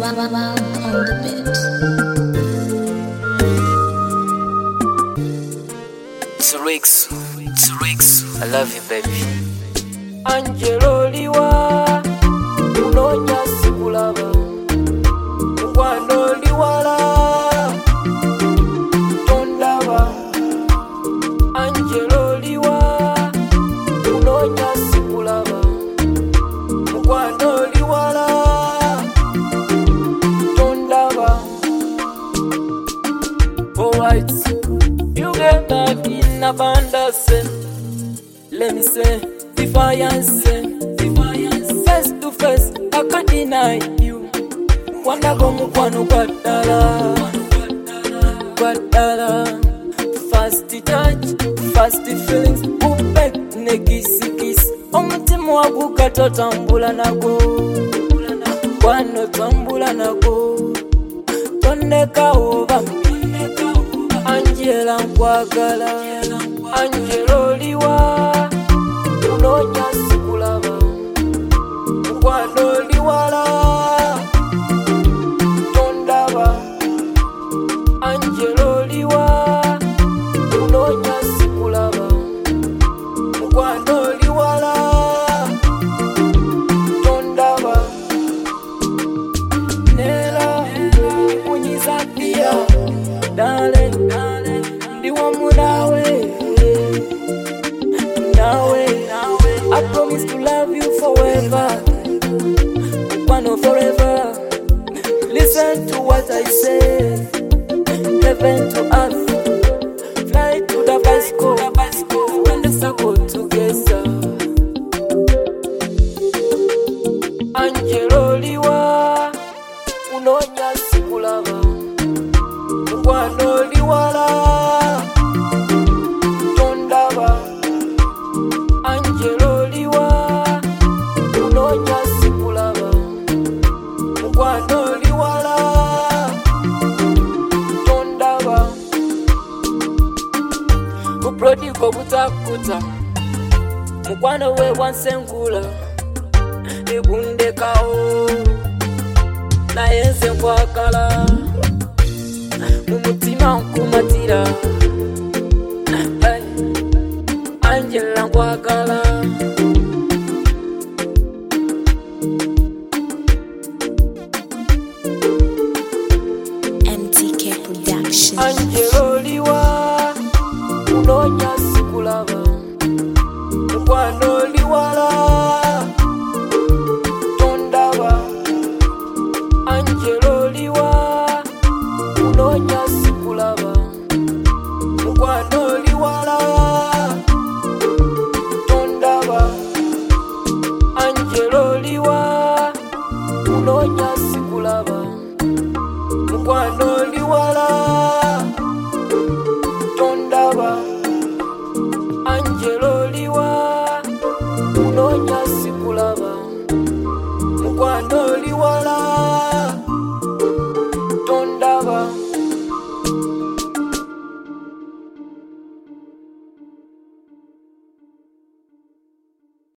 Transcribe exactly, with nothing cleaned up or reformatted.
Wow, wow, wow, on the bit. It's Rix, it's Rix. I love you, baby. Angelo liwa, unonya sikulava. Wano liwala, tondava. Angelo liwa, unonya sikulava. Wano liwala, tondava. Alright, you get that in abundance. Let me say, defiance, defiance. Face to face, I can't deny you. Wanda go mukwano kwadala, kwadala. Fast touch, fast feelings. Upek ne kisi kisi. Omutima wagukato tambula nago, wano tambula nago. Toneka over, Angela nkwagala, Angelo liwa. Unonya sikulava, wano liwala, tondava. Angelo liwa, unonya sikulava, wano liwala, tondava. Nela, unyiza dia, dale, dale, diwa mudawe. I promise to love you forever, one or forever. Listen to what I say. Heaven to earth, fly to the bicycle, when the circle together. Angelo liwa, unonya sikulava. Wano liwala, tondava. Angelo liwa, unonya sikulava. Wano liwala, tondava. Kuprodiko butakuta, mukwano we wansengula. Ebunde kao, na yenze nkwakala. Mumutima nkumatira, hey. Angela nkwakala. M T K Production. Angelo